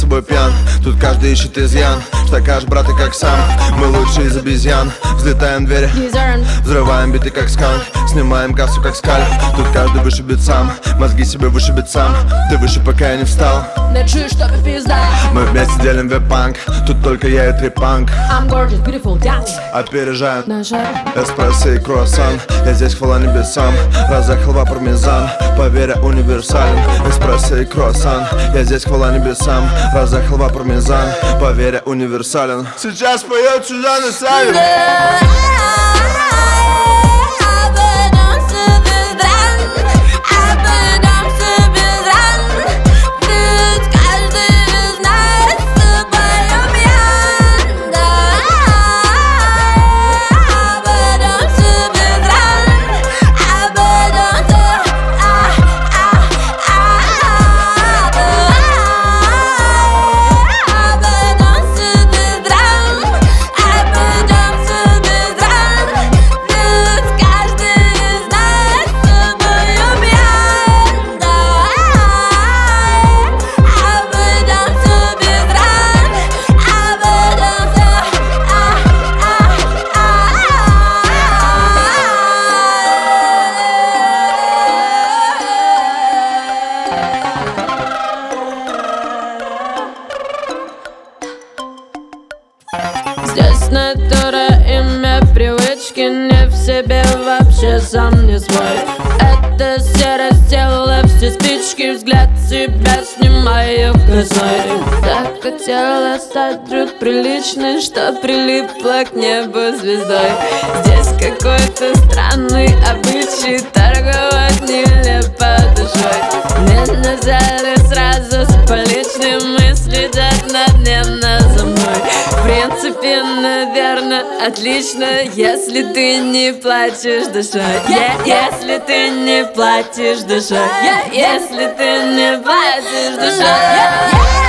собой пьян. Тут каждый ищет изъян, штакаш, брат, и как сам. Мы лучшие из обезьян. Взлетаем двери, взрываем биты как сканк, снимаем кассу как скальп. Тут каждый вышибет сам, мозги себе вышибет сам. Ты выше, пока я не встал. Ночуешь, чтобы пизда. Мы вместе делим веб-панк, тут только я и трипанк. I'm gorgeous, beautiful, down. Опережаем Наша эспрессо и круассан. Я здесь, хвала небесам, раза халва пармезан. Поверь, универсален. Эспрессо и круассан. Я здесь, хвала небесам, раза халва пармезан. Поверь, универсален. Сейчас поет Сюзанна Савин. Здесь натура, имя, привычки. Не в себе вообще, сам не свой. Это серость тела, все спички. Взгляд себя снимаю косой. Так хотела стать вдруг приличной, что прилипла к небу звездой. Здесь какой-то странный обычай торговать нелепо душой. Мне назали сразу с поличным, и следят надменно за мной. В принципе, наверное, отлично, если ты не плачешь душой. Если ты не платишь душой. Если ты не платишь душой.